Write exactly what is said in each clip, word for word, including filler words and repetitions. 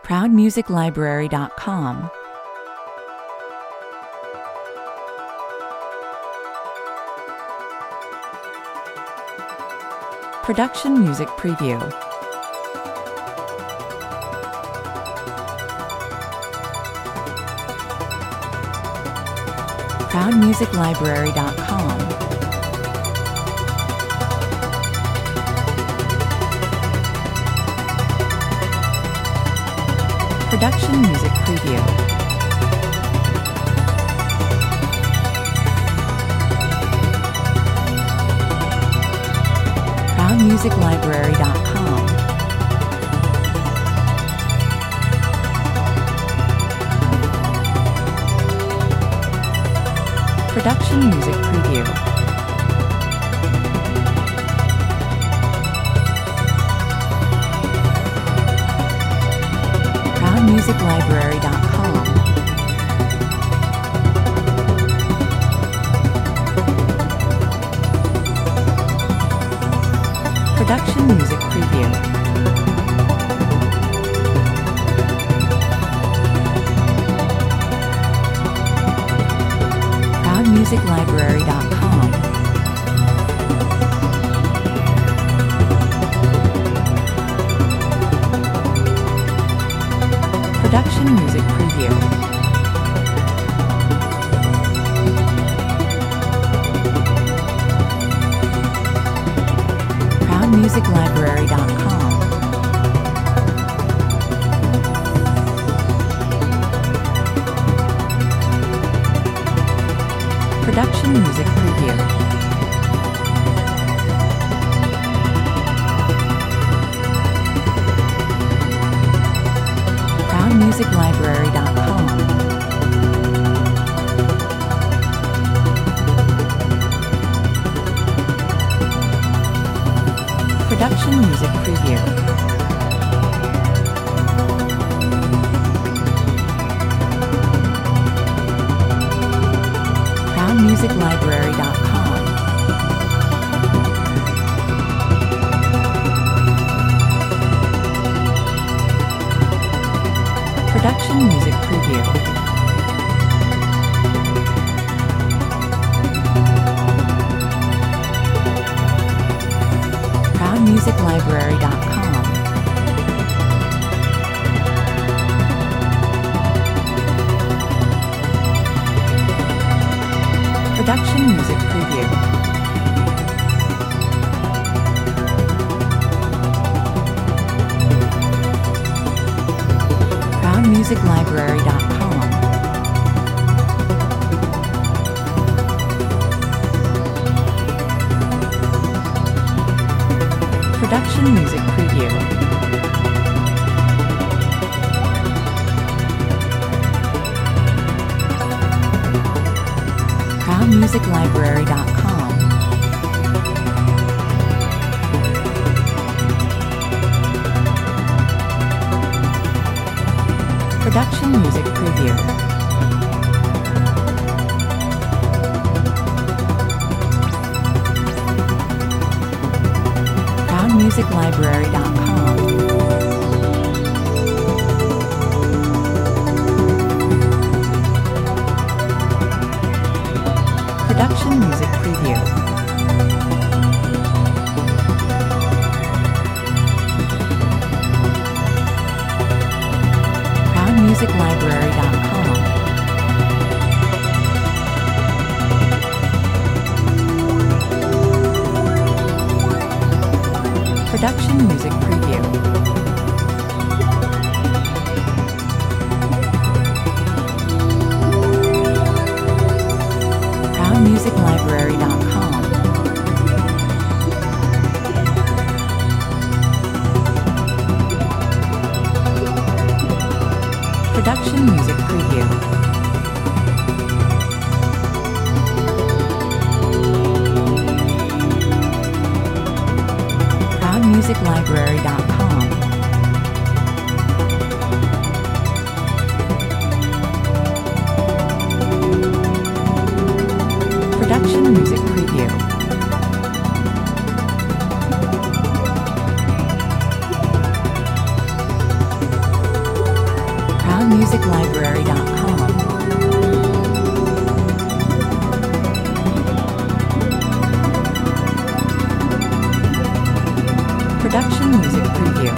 proud music library dot com. Production Music Preview. proud music library dot com. Production Music Preview. proud music library dot com. Production Music Preview. proud music library dot com. Production Music Preview. proud music library dot com. Production Music Preview. proud music library dot com. Production Music Preview. proud music library dot com. Production Music Preview. proud music library dot com. Production Music Preview. proud music library dot com. Production Music Preview. proud music library dot com. Production Music Preview. proud music library dot com. Production Music Preview. proud music library dot com. Production Music Preview. proud music library dot com. Production Music Preview. proud music library dot com. Production Music Preview. proud music library dot com. Production Music Preview. Production Music Preview.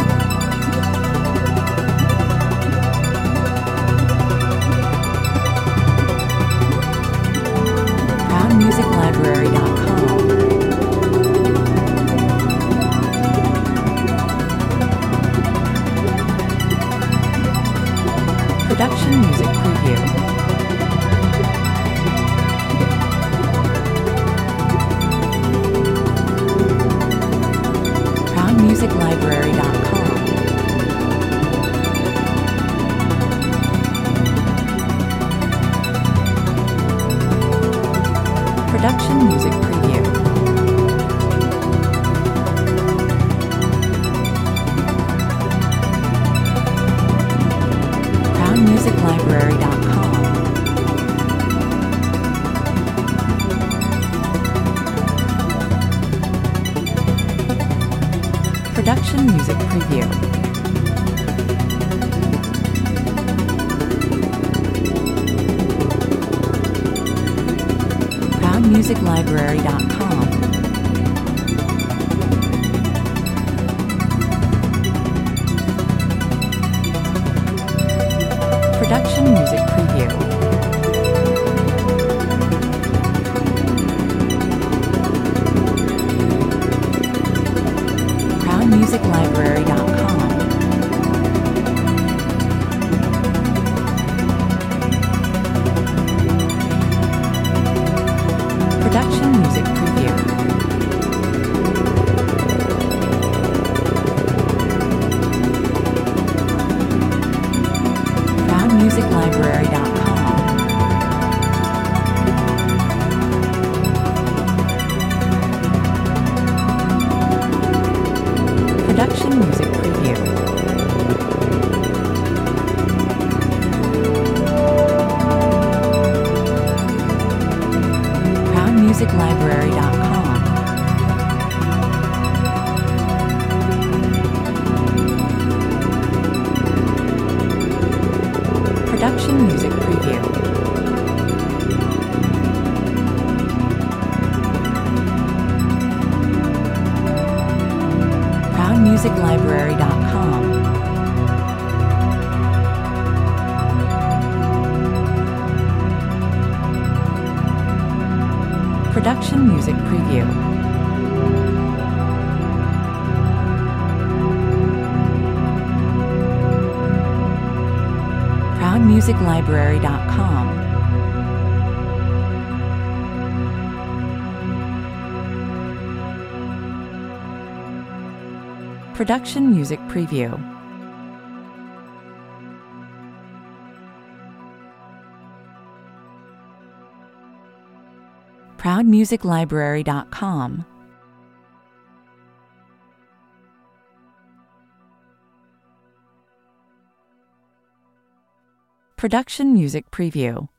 proud music library dot com. Production Music Preview. proud music library dot com. Production Music Preview. proud music library dot com. Production Music Preview. proud music library dot com. Production Music Preview. proud music library dot com. Production Music Preview. proud music library dot com. Production Music Preview. proud music library dot com. Production Music Preview. proud music library dot com. Production Music Preview. proud music library dot com. Production Music Preview. proud music library dot com. Production Music Preview.